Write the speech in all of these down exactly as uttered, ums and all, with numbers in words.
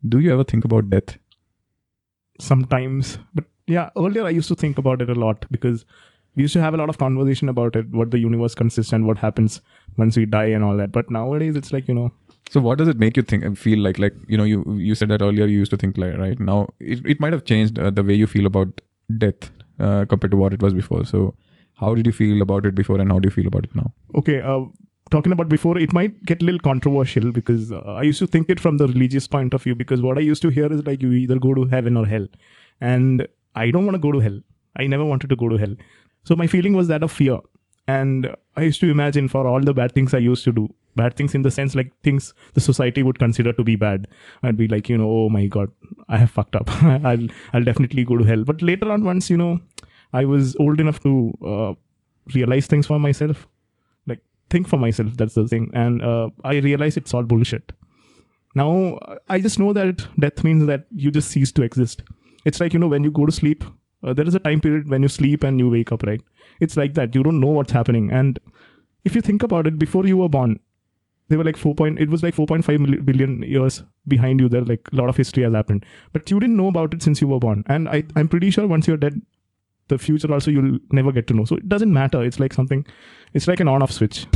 do you ever think about death? Sometimes, but yeah, earlier I used to think about it a lot because we used to have a lot of conversation about it, what the universe consists and what happens once we die and all that. But nowadays it's like, you know. So what does it make you think and feel like? Like, you know, you you said that earlier you used to think like, right now, it, it might have changed uh, the way you feel about death uh, compared to what it was before. So how did you feel about it before and how do you feel about it now? Okay, uh, talking about before, it might get a little controversial because uh, I used to think it from the religious point of view, because what I used to hear is like you either go to heaven or hell. And I don't want to go to hell. I never wanted to go to hell. So my feeling was that of fear. And I used to imagine for all the bad things I used to do, bad things in the sense like things the society would consider to be bad. I'd be like, you know, oh my God, I have fucked up. I'll I'll definitely go to hell. But later on, once, you know, I was old enough to uh, realize things for myself, like think for myself, that's the thing. And uh, I realized it's all bullshit. Now, I just know that death means that you just cease to exist. It's like, you know, when you go to sleep, uh, there is a time period when you sleep and you wake up, right? It's like that. You don't know what's happening. And if you think about it, before you were born, they were like four point, it was like four point five billion years behind you. There, like a lot of history has happened, but you didn't know about it since you were born. And I, I'm pretty sure once you're dead, the future also you'll never get to know. So it doesn't matter. It's like something, it's like an on-off switch.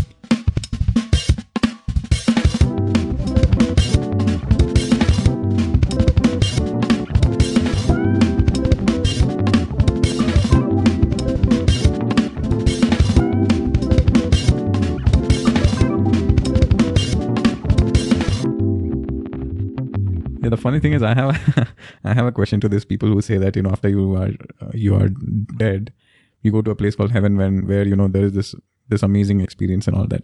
The funny thing is, I have I have a question to these people who say that, you know, after you are uh, you are dead, you go to a place called heaven, when where, you know, there is this this amazing experience and all that.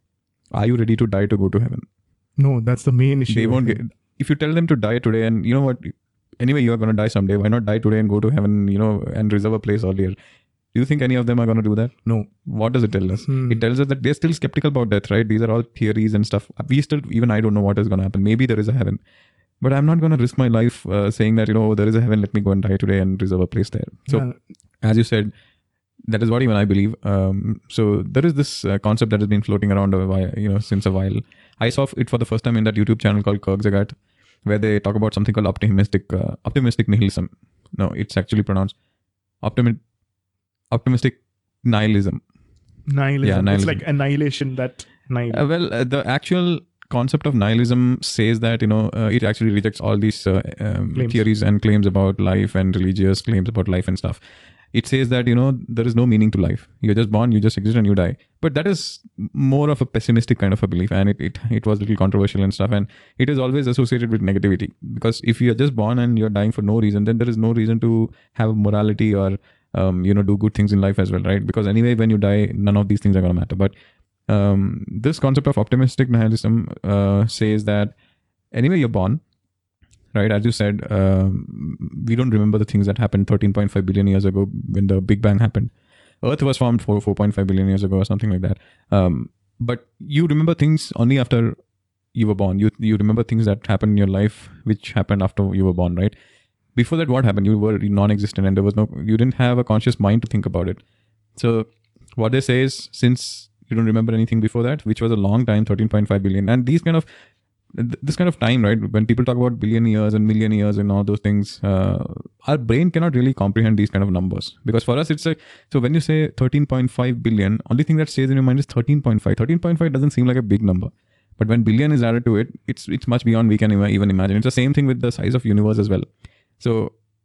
Are you ready to die to go to heaven? No, that's the main issue. They won't get, if you tell them to die today, and you know what, anyway, you are going to die someday. Why not die today and go to heaven, you know, and reserve a place earlier? Do you think any of them are going to do that? No. What does it tell us? Hmm. It tells us that they're still skeptical about death, right? These are all theories and stuff. We still, even I don't know what is going to happen. Maybe there is a heaven. But I'm not going to risk my life uh, saying that, you know, there is a heaven, let me go and die today and reserve a place there. So, yeah. As you said, that is what even I believe. Um, so there is this uh, concept that has been floating around a while, you know, since a while. I saw it for the first time in that YouTube channel called Kierkegaard, where they talk about something called optimistic uh, optimistic nihilism. No, it's actually pronounced optimi- optimistic nihilism. Nihilism. Yeah, nihilism. It's like annihilation, that nihilism. Uh, well, uh, the actual concept of nihilism says that, you know, uh, it actually rejects all these uh, um, theories and claims about life and religious claims about life and stuff. It says that, you know, there is no meaning to life. You're just born, you just exist and you die. But that is more of a pessimistic kind of a belief, and it, it, it was a little controversial and stuff, and it is always associated with negativity. Because if you're just born and you're dying for no reason, then there is no reason to have morality or, um, you know, do good things in life as well, right? Because anyway, when you die, none of these things are going to matter. But Um, this concept of optimistic nihilism uh, says that anyway you're born, right? As you said, um, we don't remember the things that happened thirteen point five billion years ago when the Big Bang happened. Earth was formed for four point five billion years ago or something like that. Um, but you remember things only after you were born. You you remember things that happened in your life which happened after you were born, right? Before that, what happened? You were non-existent and there was no, you didn't have a conscious mind to think about it. So what they say is, since you don't remember anything before that, which was a long time, thirteen point five billion. And these kind of, this kind of time, right? When people talk about billion years and million years and all those things, uh, our brain cannot really comprehend these kind of numbers. Because for us, it's like, so when you say thirteen point five billion, only thing that stays in your mind is thirteen point five. thirteen point five doesn't seem like a big number. But when billion is added to it, it's it's much beyond we can even imagine. It's the same thing with the size of universe as well. So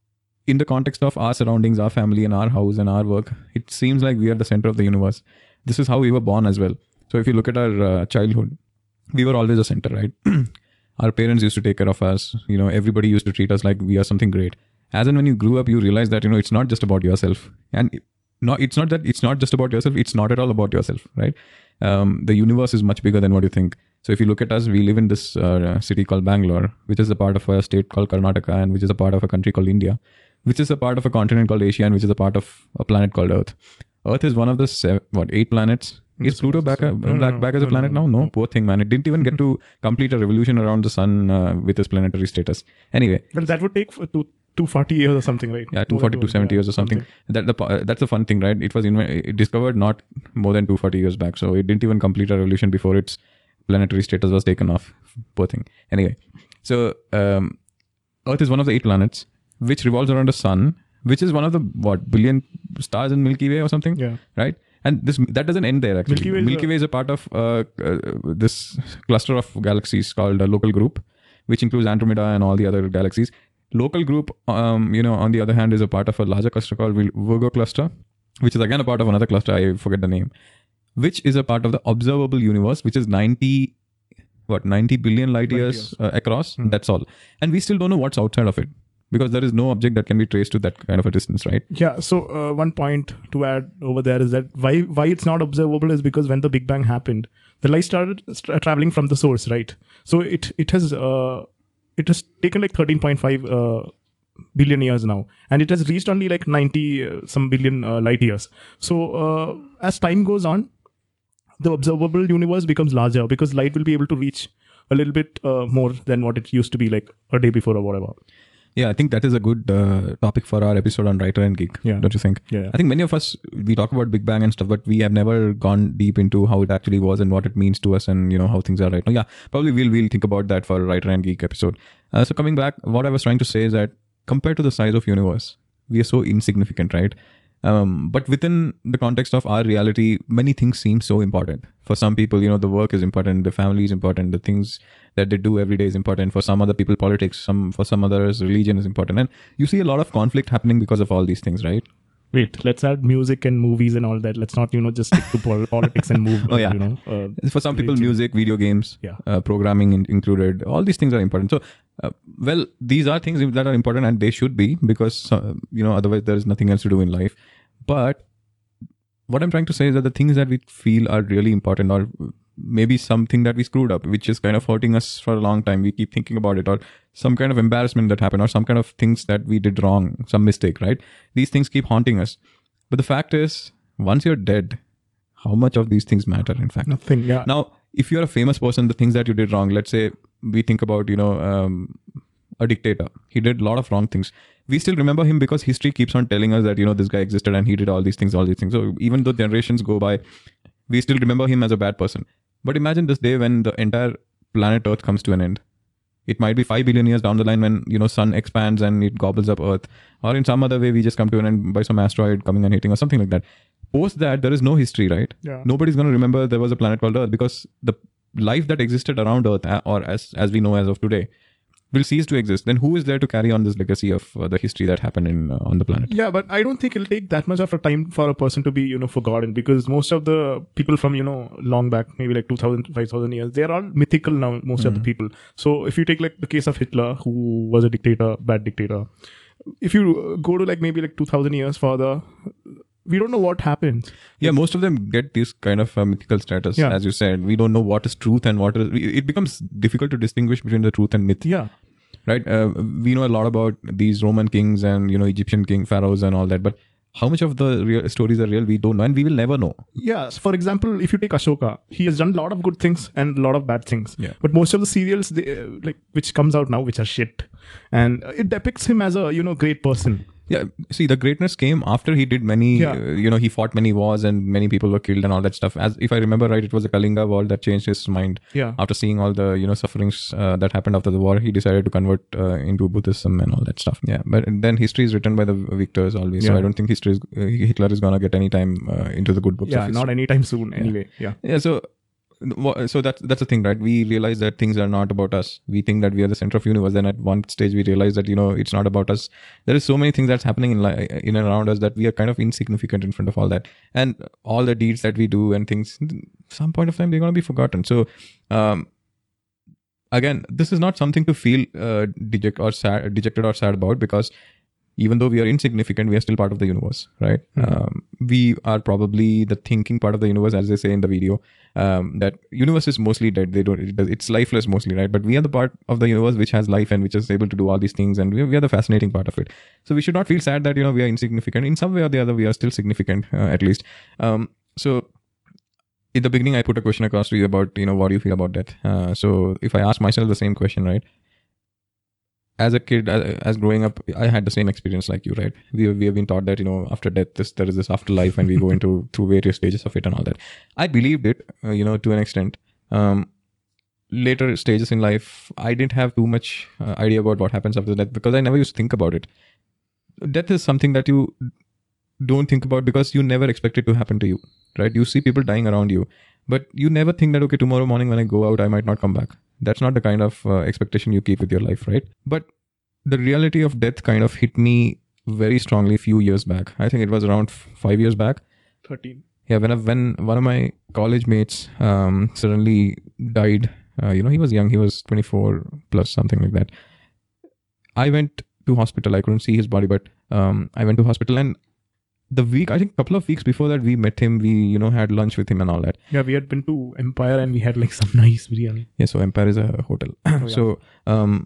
in the context of our surroundings, our family and our house and our work, it seems like we are the center of the universe. This is how we were born as well. So if you look at our uh, childhood, we were always a center, right? Our parents used to take care of us. You know, everybody used to treat us like we are something great. As and when you grew up, you realize that, you know, it's not just about yourself. And no, it's not that it's not just about yourself. It's not at all about yourself, right? Um, the universe is much bigger than what you think. So if you look at us, we live in this uh, city called Bangalore, which is a part of a state called Karnataka, and which is a part of a country called India, which is a part of a continent called Asia, and which is a part of a planet called Earth. Earth is one of the seven, what eight planets. Is Pluto back, a, no, back, no, back as a no, planet no, now? No, no, poor thing, man. It didn't even get to complete a revolution around the sun uh, with its planetary status. Anyway. Well, that would take for two, two hundred forty years or something, right? Yeah, two hundred forty, two hundred seventy years or something. something. That the uh, That's the fun thing, right? It was inv- it discovered not more than two hundred forty years back. So it didn't even complete a revolution before its planetary status was taken off. Poor thing. Anyway. So um, Earth is one of the eight planets which revolves around a sun, which is one of the what billion stars in Milky Way or something, Yeah. right? And this that doesn't end there actually. Milky Way is Milky a- Way is a part of uh, uh, this cluster of galaxies called a local group, which includes Andromeda and all the other galaxies. Local group, um, you know, on the other hand, is a part of a larger cluster called Vil- Virgo cluster, which is again a part of another cluster. I forget the name, which is a part of the observable universe, which is ninety what ninety billion light years uh, across. Hmm. That's all, and we still don't know what's outside of it because there is no object that can be traced to that kind of a distance, right? Yeah. So uh, one point to add over there is that why why it's not observable is because when the Big Bang happened, the light started st- traveling from the source, right? So it it has uh, it has taken like thirteen point five uh, billion years now, and it has reached only like ninety uh, some billion uh, light years. So uh, as time goes on, the observable universe becomes larger because light will be able to reach a little bit uh, more than what it used to be like a day before or whatever. Yeah, I think that is a good uh, topic for our episode on Writer and Geek. Yeah. Don't you think? Yeah. I think many of us, we talk about Big Bang and stuff, but we have never gone deep into how it actually was and what it means to us and, you know, how things are right now. Yeah, probably we'll, we'll think about that for Writer and Geek episode. Uh, so coming back, what I was trying to say is that compared to the size of universe, we are so insignificant, right? Um, but within the context of our reality, many things seem so important. For some people, you know, the work is important, the family is important, the things that they do every day is important. For some other people, politics, some for some others, religion is important. And you see a lot of conflict happening because of all these things, right? Wait, let's add music and movies and all that. Let's not, you know, just stick to pol- politics and move. Oh, yeah. You know, uh, For some people, religion. music, video games, Yeah. uh, programming in- included, all these things are important. So, uh, well, these are things that are important and they should be because, uh, you know, otherwise there is nothing else to do in life. But what I'm trying to say is that the things that we feel are really important or maybe something that we screwed up, which is kind of hurting us for a long time. We keep thinking about it, or some kind of embarrassment that happened, or some kind of things that we did wrong, some mistake, right? These things keep haunting us. But the fact is, once you're dead, how much of these things matter, in fact? Nothing. Yeah. Now, if you're a famous person, the things that you did wrong, let's say we think about, you know, um, a dictator. He did a lot of wrong things. We still remember him because history keeps on telling us that, you know, this guy existed and he did all these things, all these things. So even though generations go by, we still remember him as a bad person. But imagine this day when the entire planet Earth comes to an end. It might be five billion years down the line when, you know, sun expands and it gobbles up Earth. Or in some other way, we just come to an end by some asteroid coming and hitting or something like that. Post that, there is no history, right? Yeah. Nobody's going to remember there was a planet called Earth because the life that existed around Earth, or as as we know as of today, will cease to exist. Then who is there to carry on this legacy of uh, the history that happened in uh, on the planet? Yeah, but I don't think it'll take that much of a time for a person to be, you know, forgotten because most of the people from, you know, long back, maybe like two thousand, five thousand years, they're all mythical now, most mm-hmm. of the people. So if you take like the case of Hitler, who was a dictator, bad dictator, if you go to like maybe like two thousand years further, we don't know what happened. Yeah, most of them get this kind of uh, mythical status, Yeah. as you said. We don't know what is truth and what is... It becomes difficult to distinguish between the truth and myth. Yeah. Right? Uh, we know a lot about these Roman kings and, you know, Egyptian king pharaohs and all that, but how much of the real stories are real, we don't know, and we will never know. Yeah. So for example, if you take Ashoka, he has done a lot of good things and a lot of bad things. Yeah. But most of the serials, they, uh, like which comes out now, which are shit, and it depicts him as a, you know, great person. Yeah, see, the greatness came after he did many, Yeah. uh, you know, he fought many wars and many people were killed and all that stuff. As if I remember right, it was the Kalinga war that changed his mind. Yeah. After seeing all the, you know, sufferings uh, that happened after the war, he decided to convert uh, into Buddhism and all that stuff. Yeah, but then history is written by the victors always. So Yeah. I don't think history is, uh, Hitler is gonna get any time uh, into the good books. Yeah. of history. Not anytime soon. Anyway. Yeah. Yeah, so so that's that's the thing, right? We realize that things are not about us. We think that we are the center of universe. Then at one stage we realize that, you know, it's not about us. There is so many things that's happening in li- in and around us that we are kind of insignificant in front of all that, and all the deeds that we do and things. Some point of time they're going to be forgotten. So, um, again, this is not something to feel uh, deject or sad, dejected or sad about, because even though we are insignificant, we are still part of the universe, right? Mm-hmm. Um, we are probably the thinking part of the universe, as they say in the video. Um, that universe is mostly dead. They don't. It, it's lifeless mostly, right? But we are the part of the universe which has life and which is able to do all these things, and we, we are the fascinating part of it. So we should not feel sad that, you know, we are insignificant. In some way or the other, we are still significant, uh, at least. Um, so. In the beginning, I put a question across to you about, you know, what do you feel about that? Uh, so if I ask myself the same question, right? As a kid, as, as growing up, I had the same experience like you, right? We we have been taught that, you know, after death, this, there is this afterlife, and we go into through various stages of it and all that. I believed it, uh, you know, to an extent. Um, later stages in life, I didn't have too much uh, idea about what happens after death because I never used to think about it. Death is something that you don't think about because you never expect it to happen to you, right? You see people dying around you, but you never think that, okay, tomorrow morning when I go out, I might not come back. That's not the kind of uh, expectation you keep with your life, right? But the reality of death kind of hit me very strongly a few years back. I think it was around f- five years back. thirteen. Yeah, when I, when one of my college mates um, suddenly died, uh, you know, he was young, he was twenty-four plus, something like that. I went to hospital. I couldn't see his body, but um, I went to hospital, and the week, I think a couple of weeks before that, we met him, we, you know, had lunch with him and all that. Yeah, we had been to Empire and we had like some nice biryani. Yeah, so Empire is a hotel. Oh, yeah. So um,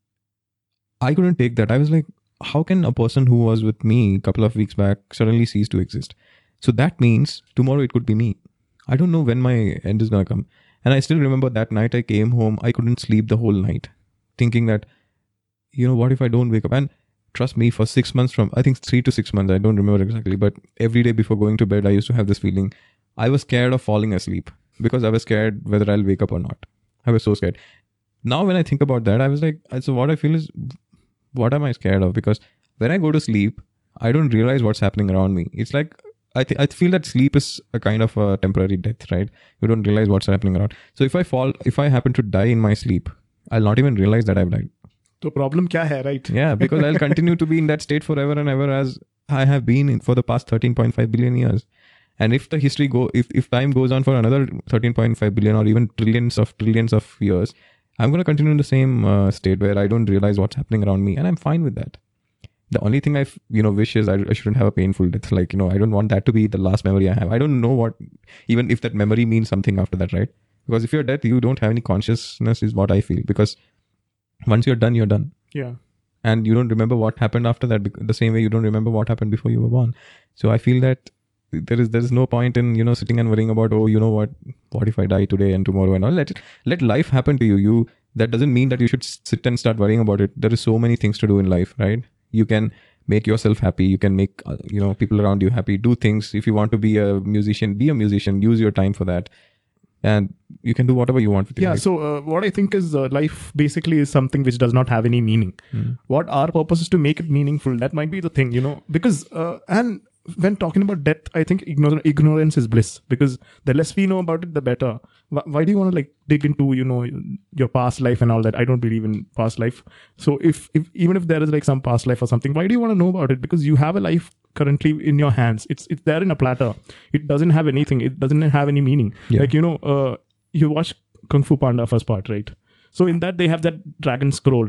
I couldn't take that. I was like, how can a person who was with me a couple of weeks back suddenly cease to exist? So that means tomorrow it could be me. I don't know when my end is going to come. And I still remember that night I came home, I couldn't sleep the whole night, thinking that, you know, what if I don't wake up? And trust me, for six months from, I think three to six months, I don't remember exactly, but every day before going to bed, I used to have this feeling. I was scared of falling asleep because I was scared whether I'll wake up or not. I was so scared. Now, when I think about that, I was like, so what I feel is, what am I scared of? Because when I go to sleep, I don't realize what's happening around me. It's like, I th- I feel that sleep is a kind of a temporary death, right? You don't realize what's happening around. So if I fall, if I happen to die in my sleep, I'll not even realize that I've died. The problem kya hai, right? Yeah, because I'll continue to be in that state forever and ever as I have been in for the past thirteen point five billion years. And if the history go, if, if time goes on for another thirteen point five billion or even trillions of trillions of years, I'm going to continue in the same uh, state where I don't realize what's happening around me. And I'm fine with that. The only thing I, you know, wish is I, I shouldn't have a painful death. Like, you know, I don't want that to be the last memory I have. I don't know what, even if that memory means something after that, right? Because if you're dead, you don't have any consciousness is what I feel. Because once you're done, you're done. Yeah. And you don't remember what happened after that, the same way you don't remember what happened before you were born. So I feel that there is there is no point in, you know, sitting and worrying about, oh, you know what, what if I die today and tomorrow and all. Let it, let life happen to you. You that doesn't mean that you should sit and start worrying about it. There is so many things to do in life, right? You can make yourself happy. You can make, uh, you know, people around you happy. Do things. If you want to be a musician, be a musician. Use your time for that. And you can do whatever you want with your yeah, life. so uh, what I think is uh, life basically is something which does not have any meaning. Mm. What our purpose is to make it meaningful. That might be the thing, you know, because, uh, and when talking about death, I think ignor- ignorance is bliss, because the less we know about it, the better. Why, why do you want to like dig into, you know, your past life and all that? I don't believe in past life. So if, if even if there is like some past life or something, why do you want to know about it? Because you have a life currently in your hands. It's it's there in a platter. It doesn't have anything. It doesn't have any meaning. Yeah. Like, you know, uh, you watch Kung Fu Panda first part, right? So in that they have that dragon scroll.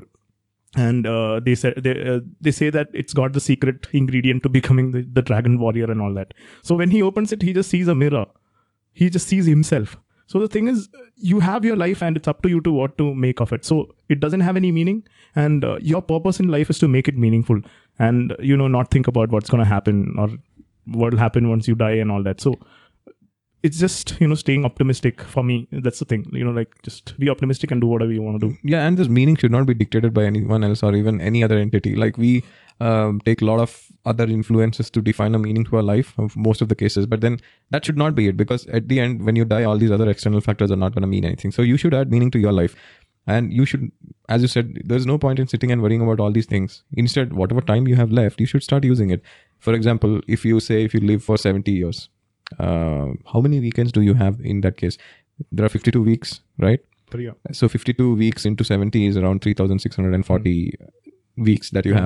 And uh, they say they uh, they say that it's got the secret ingredient to becoming the, the dragon warrior and all that. So when he opens it, he just sees a mirror. He just sees himself. So the thing is, you have your life, and it's up to you to what to make of it. So it doesn't have any meaning, and uh, your purpose in life is to make it meaningful, and you know, not think about what's going to happen or what will happen once you die and all that. So it's just, you know, staying optimistic for me. That's the thing, you know, like just be optimistic and do whatever you want to do. Yeah, and this meaning should not be dictated by anyone else or even any other entity. Like we um, take a lot of other influences to define a meaning to our life, of most of the cases, but then that should not be it, because at the end, when you die, all these other external factors are not going to mean anything. So you should add meaning to your life. And you should, as you said, there's no point in sitting and worrying about all these things. Instead, whatever time you have left, you should start using it. For example, if you say if you live for seventy years, uh, how many weekends do you have in that case? There are fifty-two weeks, right? Yeah. So fifty-two weeks into seventy is around three thousand six hundred forty mm. weeks that you have.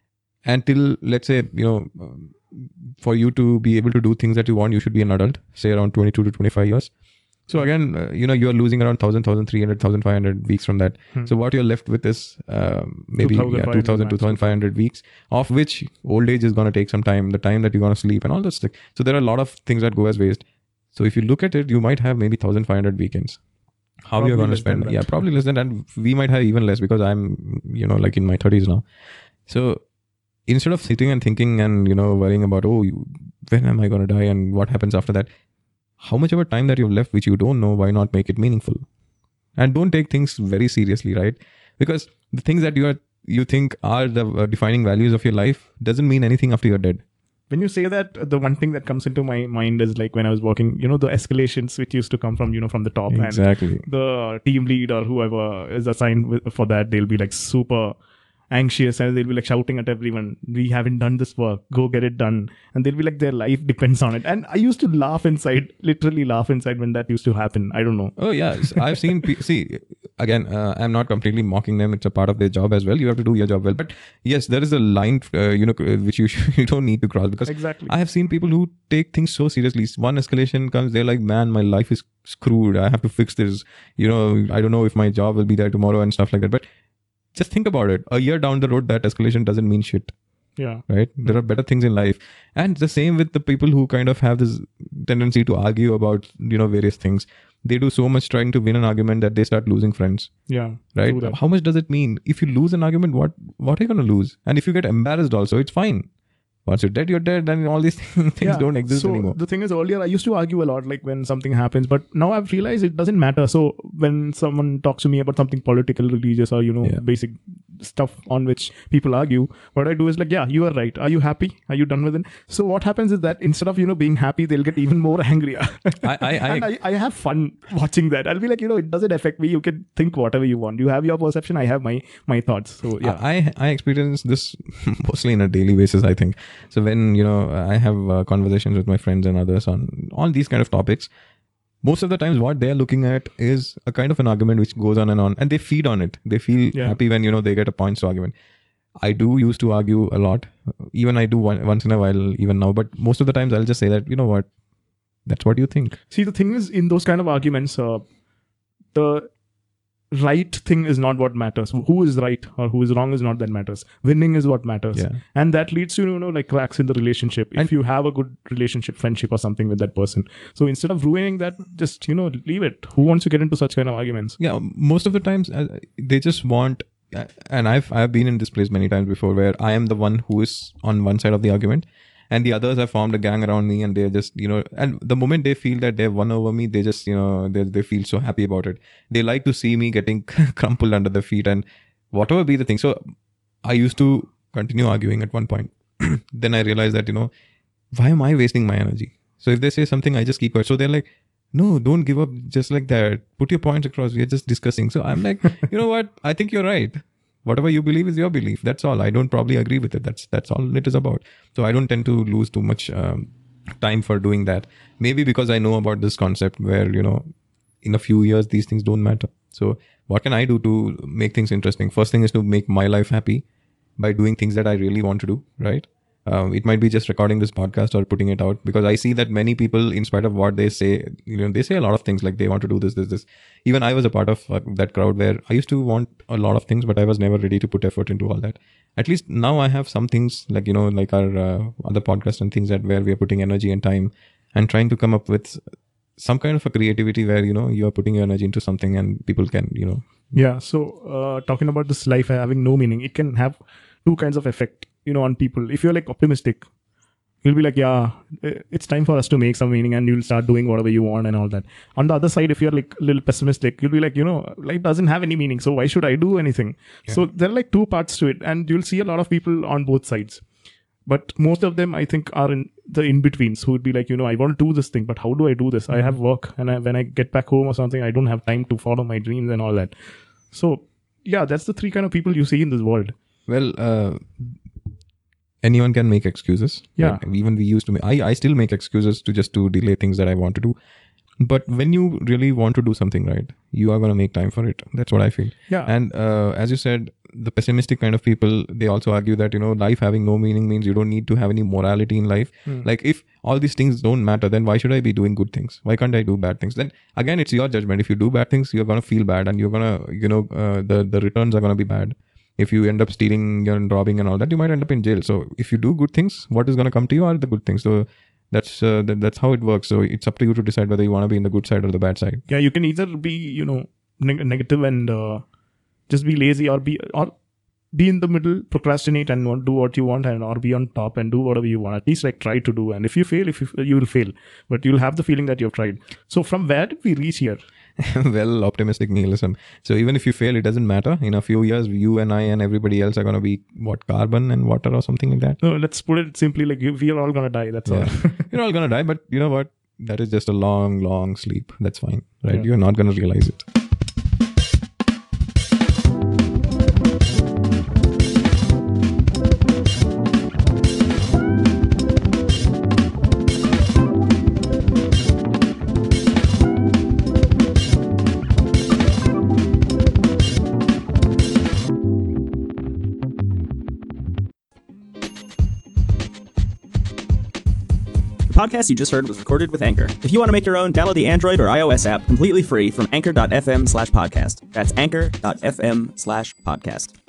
Until, let's say, you know, um, for you to be able to do things that you want, you should be an adult, say around twenty-two to twenty-five years. So again, uh, you know, you're losing around one thousand, one thousand three hundred, one thousand five hundred weeks from that. Hmm. So what you're left with is um, maybe yeah, two thousand, two thousand five hundred weeks, of which old age is going to take some time, the time that you're going to sleep and all that stuff. So there are a lot of things that go as waste. So if you look at it, you might have maybe one thousand five hundred weekends. How probably you're going to spend? Yeah, probably less than that. We might have even less, because I'm, you know, like in my thirties now. So instead of sitting and thinking and, you know, worrying about, oh, you, when am I going to die and what happens after that? How much of a time that you've left which you don't know, why not make it meaningful? And don't take things very seriously, right? Because the things that you are you think are the uh, defining values of your life doesn't mean anything after you're dead. when you say that, the one thing that comes into my mind is like when I was working, you know, the escalations which used to come from, you know, from the top. Exactly. And the team lead or whoever is assigned with, for that, they'll be like super anxious and they'll be like shouting at everyone, we haven't done this work, go get it done. And they'll be like, their life depends on it. And I used to laugh inside, literally laugh inside when that used to happen. I don't know. Oh yeah, I've seen, pe- see, again, uh, I'm not completely mocking them. It's a part of their job as well. You have to do your job well. But yes, there is a line, uh, you know, which you, you don't need to cross, because exactly. I have seen people who take things so seriously. One escalation comes, they're like, man, my life is screwed. I have to fix this. You know, I don't know if my job will be there tomorrow and stuff like that. But just think about it. A year down the road, that escalation doesn't mean shit. Yeah. Right? There are better things in life. And the same with the people who kind of have this tendency to argue about, you know, various things. They do so much trying to win an argument that they start losing friends. Yeah. Right? How much does it mean? If you lose an argument, what, what are you going to lose? And if you get embarrassed also, it's fine. Once you're dead, you're dead, and all these things yeah. don't exist so anymore. The thing is, earlier I used to argue a lot, like when something happens, but now I've realized it doesn't matter. So when someone talks to me about something political, religious, or, you know, yeah. basic stuff on which people argue, what I do is like, yeah, you are right. Are you happy? Are you done with it? So what happens is that instead of, you know, being happy, they'll get even more angrier. I, I, I, and I, I have fun watching that. I'll be like, you know, it doesn't affect me. You can think whatever you want. You have your perception. I have my, my thoughts. So yeah. I, I experience this mostly on a daily basis, I think. So when, you know, I have uh, conversations with my friends and others on all these kind of topics. Most of the times what they're looking at is a kind of an argument which goes on and on, and they feed on it. They feel yeah. happy when, you know, they get a points to argument. I do used to argue a lot. Even I do one, once in a while, even now. But most of the times I'll just say that, you know what, that's what you think. See, the thing is, in those kind of arguments, uh, the right thing is not what matters. Who is right or who is wrong is not that matters. Winning is what matters. Yeah. And that leads to, you know, like cracks in the relationship. If and you have a good relationship, friendship or something with that person. So instead of ruining that, just, you know, leave it. Who wants to get into such kind of arguments? Yeah. Most of the times uh, they just want, uh, and I've, I've been in this place many times before where I am the one who is on one side of the argument. And the others have formed a gang around me, and they're just, you know, and the moment they feel that they've won over me, they just, you know, they they feel so happy about it. They like to see me getting crumpled under their feet and whatever be the thing. So I used to continue arguing at one point. Then I realized that, you know, why am I wasting my energy? So if they say something, I just keep quiet. So they're like, no, don't give up just like that. Put your points across. We are just discussing. So I'm like, you know what? I think you're right. Whatever you believe is your belief. That's all. I don't probably agree with it. That's that's all it is about. So I don't tend to lose too much um, time for doing that. Maybe because I know about this concept where, you know, in a few years, these things don't matter. So what can I do to make things interesting? First thing is to make my life happy by doing things that I really want to do, right? Um, it might be just recording this podcast or putting it out, because I see that many people, in spite of what they say, you know, they say a lot of things like they want to do this, this, this. Even I was a part of uh, that crowd where I used to want a lot of things, but I was never ready to put effort into all that. At least now I have some things like, you know, like our uh, other podcasts and things that where we are putting energy and time and trying to come up with some kind of a creativity where, you know, you are putting your energy into something and people can, you know. Yeah. So uh, talking about this life having no meaning, it can have two kinds of effect, you know, on people. If you're like optimistic, you'll be like, yeah, it's time for us to make some meaning, and you'll start doing whatever you want and all that. On the other side, if you're like a little pessimistic, you'll be like, you know, life doesn't have any meaning, so why should I do anything? Yeah. So there are like two parts to it, and you'll see a lot of people on both sides. But most of them, I think, are in the in-betweens, who would be like, you know, I want to do this thing, but how do I do this? Mm-hmm. I have work, and I, when I get back home or something, I don't have time to follow my dreams and all that. So yeah, that's the three kind of people you see in this world. Well, uh, anyone can make excuses. Yeah. Like even we used to make, I, I still make excuses to just to delay things that I want to do. But when you really want to do something, right, you are going to make time for it. That's what I feel. Yeah. And uh, as you said, the pessimistic kind of people, they also argue that, you know, life having no meaning means you don't need to have any morality in life. Hmm. Like if all these things don't matter, then why should I be doing good things? Why can't I do bad things? Then again, it's your judgment. If you do bad things, you're going to feel bad, and you're going to, you know, uh, the, the returns are going to be bad. If you end up stealing and robbing and all that, you might end up in jail. So if you do good things, what is going to come to you are the good things. So that's uh, that, that's how it works. So it's up to you to decide whether you want to be in the good side or the bad side. Yeah, you can either be, you know, neg- negative and uh, just be lazy, or be or be in the middle, procrastinate and not do what you want, and or be on top and do whatever you want. At least like try to do. And if you fail, if you, you will fail, but you'll have the feeling that you've tried. So from where did we reach here? well, optimistic nihilism. So even if you fail, it doesn't matter. In a few years, you and I and everybody else are going to be, what, carbon and water or something like that? No, let's put it simply like we are all going to die. That's yeah. all. You're all going to die, but you know what? That is just a long, long sleep. That's fine, right? Yeah. You're not going to realize it. The podcast you just heard was recorded with Anchor. If you want to make your own, download the Android or iOS app completely free from anchor dot f m slash podcast. That's anchor dot f m slash podcast.